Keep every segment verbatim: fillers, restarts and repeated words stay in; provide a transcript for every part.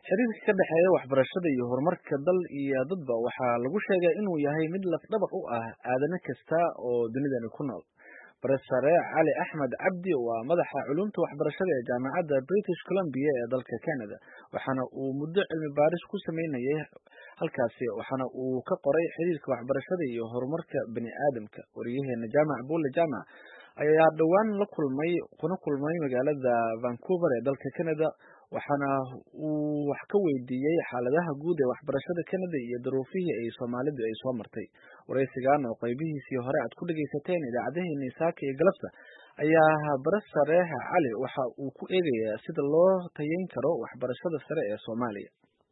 Xiriirka ka dhexeeya waxbarashada iyo horumarka dal iyo dadba waxaa lagu sheegay inuu yahay mid laf-dhabar u ah aadane kasta oo dunidani ku nool. Barasare Cali Axmed Cabdi waa madaxa culuumta waxbarashada ee Jaamacadda British Columbia ee dalka Canada, waxaana uu muddo cilmi baaris ku sameynayay halkaasi, waxaana uu ka qoray xiriirka waxbarashada iyo horumarka bini'aadamka. Wariyaheena Jaamac Buule Jaamac ayaa dhowaan la kulmay kuna kulmay magaalada Vancouver ee dalka Canada, waxaana uu wax ka weydiiyey xaaladaha guud ee waxbarashada Canada iyo duruufihii ay Soomaalidu ay soo martay. Wareysigan oo qaybihiisii hore aad ku dhageysateen idaacadaheena Saaka iyo Galabta ayaa Barasare Cali waxa uu ku eegayaa sida loo tayeyn karo waxbarashada sare ee Soomaaliya.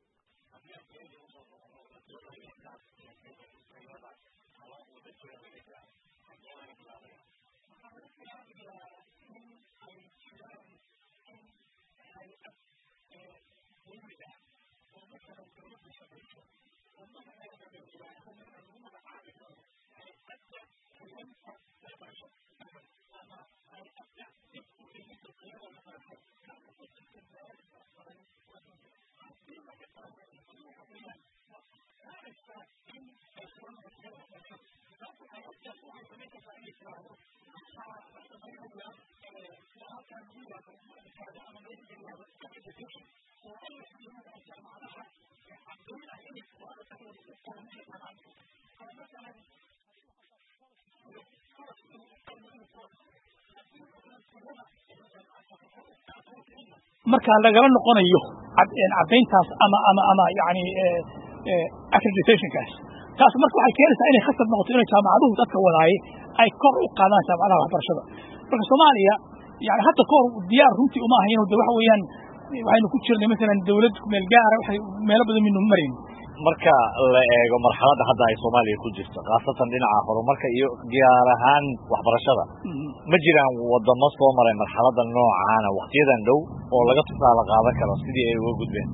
marka lagala noqonayo cadeyntaas ama ama ama yaani ee accreditation kaas taas marka waxay keenaysaa inay khasab noqoto inay jaamacaduhu dadka wadaay ay kor u qaadaan jaamacadaha waxbarashada. marka Soomaaliya yaani hadda kor diyaar runtii uma ahayn oo waxa weeyaan waxaynu ku jirnay mesela dawlad meel gaar ah waxay meelo badan minnu marin. marka la eego marxaladda hadda ay Soomaaliya ku jirto qaasatan dhinaca horumarka iyo gaar ahaan waxbarashada ma jiraan wadamo soo maray marxaladda noocan ah waqtiyadan dhow oo laga tusaale qaadan karo sidii ay uga gudbeen.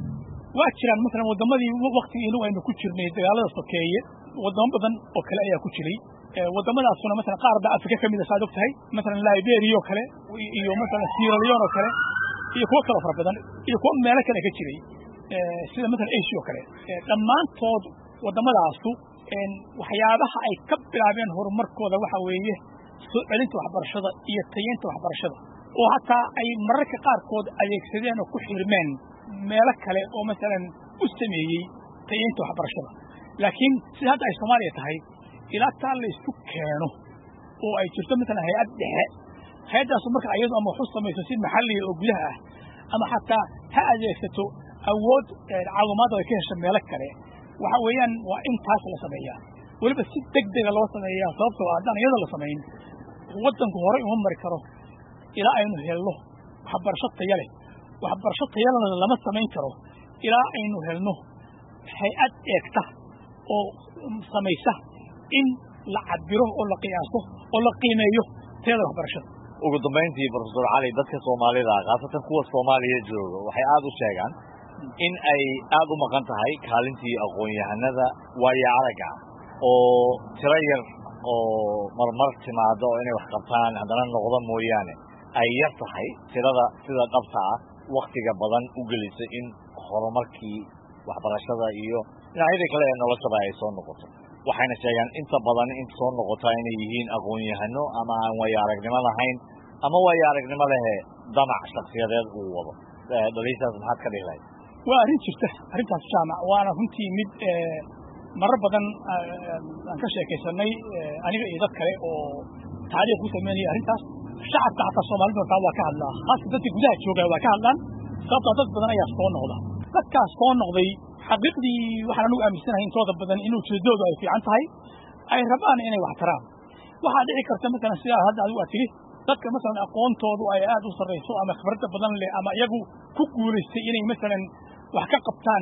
waa jiraan mesela wadamadii waqtigiina aynu ku jirnay dagaalada sokeeye wadamo badan oo kale ayaa ku jiray wadamadaasuna mesela qaar baa Afrika kamid ah saad ogtahay mesela Liberia oo kale iyo mesela Sierra Leone oo kale iyo kuwa kale fara badan iyo kuwa meelo kale ka jiray sida mesela Asia oo kale dhammaantood wadamadaasku waxyaabaha ay ka bilaabeen horumarkooda waxa weeye soo celinta waxbarashada iyo tayeynta waxbarashada oo hataa ay mararka qaarkood adeegsadeen oo ku xirmeen meelo kale oo mesela u sameeyay tayeynta waxbarashada. laakiin sida hadda ay Soomaaliya tahay ilaa taa la isku keeno oo ay jirto mesela hay'ad dhexe hay'adaas marka ayadu ama wax u samayso si maxalli oo gudaha ah ama hataa ha adeegsato awood caawimaad oo ka hesho meelo kale waxa weeyaan waa in taas la sameeyaa waliba si degdeg ah loo sameeyaa sababtoo ah haddaan iyada la sameyn wadanku hore uma mari karo ilaa aynu helno waxbarasho tayo leh. waxbarasho tayo leh lama samayn karo ilaa aynu helno hay'ad eegta oo samaysa in la cabiro oo la qiyaaso oo la qiimeeyo tayada waxbarashada. ugu dambeyntii Professor Cali dadka Soomaalida qaasatan kuwa Soomaaliya jooga waxay aad u sheegaan in ay aad u maqan tahay kaalintii aqoon-yahanada waayo araga oo tiro yar oo marmar timaado inay wax qabtaan haddana noqdo mooyaane ay yar tahay tirada sida dhabta ah waqtiga badan u gelisay in horumarkii waxbarashada iyo dhinacyada kale ee noloshaba ay soo noqoto. waxayna sheegaan inta badan in soo noqota inay yihiin aqoon-yahano ama aan waayo aragnimo lahayn ama waayo aragnimo leh damac shakhsiyadeed uu wado. dhaliishaas maxaad ka dhihi lahayd? waa arrin jirta arrintaas jaamac waana runtii mid marar badan aan ka sheekaysanay aniga iyo dad kale oo taariikh ku sameynaya arrintaas. shacabka xataa Soomaalida taa waa ka hadlaa haas dadka gudaha jooga waa ka hadlaan sababtoo dad badan ayaa soo noqda. dadkaas soo noqday xaqiiqdii waxaan anigu aaminsanahay intooda badan inuu jeedoodu ay fiican tahay ay rabaan inay wax taraan. waxaa dhici karta mesela sidaa hadda adigu aad tiri dadka mesela aqoontoodu ay aad u sarreyso ama khibradda badan leh ama iyagu ku guulaystay inay mesela wax ka qabtaan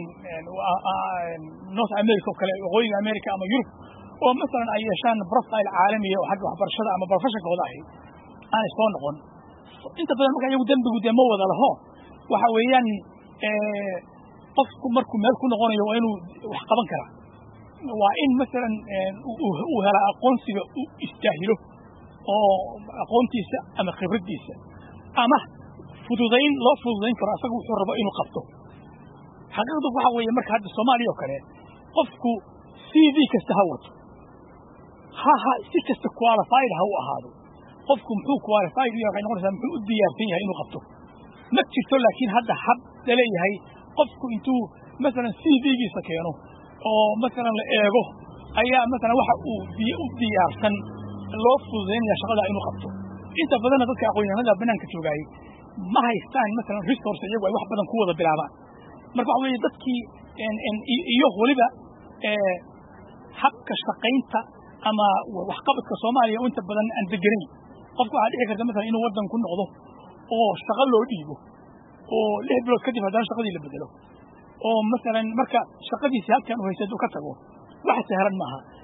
North America oo kale waqooyiga America ama Yurub oo mesela ay yeeshaan profile caalami ah oo xagga waxbarashada ama professionalkooda ahi aan soo noqon. inta badan marka iyagu dambigu demo wada laho waxa weeyaan qofku markuu meel ku noqonayo waa inuu wax qaban karaa waa in mesela uu hela aqoonsiga u istaahilo oo aqoontiisa ama khibradiisa ama fududayn loo fududayn karo asagu wuxuu rabo inuu qabto xaqiiqdu waxa weeye marka hadda Soomaaliya oo kale qofku C V kasta ha wato ha ha si kasta qualified ha u ahaado qofku muxuu qualified yahay noqonaysa muxuu u diyaarsan yahay inuu qabto ma jirto laakiin hadda hab leeyahay qofku intuu مثلا C V-giisa keeno oo مثلا la eego ayaa مثلا waxa uu u diyaarsan loo fududeynaya shaqada inuu qabto inta badan dadka aqoon-yahanada banaanka joogay ma haystaan مثلا resource iyagu ay wax badan ku wada bilaabaan marka waxa weeye dadkii iyo waliba ee habka shaqaynta ama wax qabadka Soomaaliya inta badan aan deganin qofku waxa dhici karta مثلا inuu wadan ku noqdo oo shaqo loo dhiibo oo lix bilood kadib haddana shaqadii la bedelo oo مثلا marka shaqadiisa halkan uu haysto ka tago wax sahlan maaha